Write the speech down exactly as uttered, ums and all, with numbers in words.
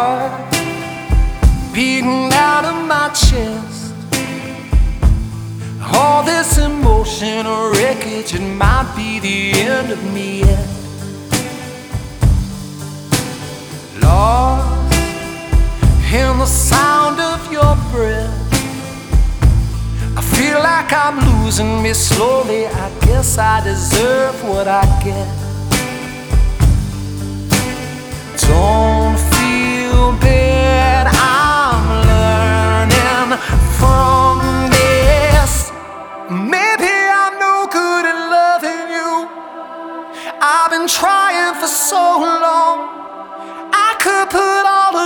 heart beating out of my chest. All this emotional wreckage, it might be the end of me yet. Lost in the sound of your breath, I feel like I'm losing me slowly. I guess I deserve what I get. Don't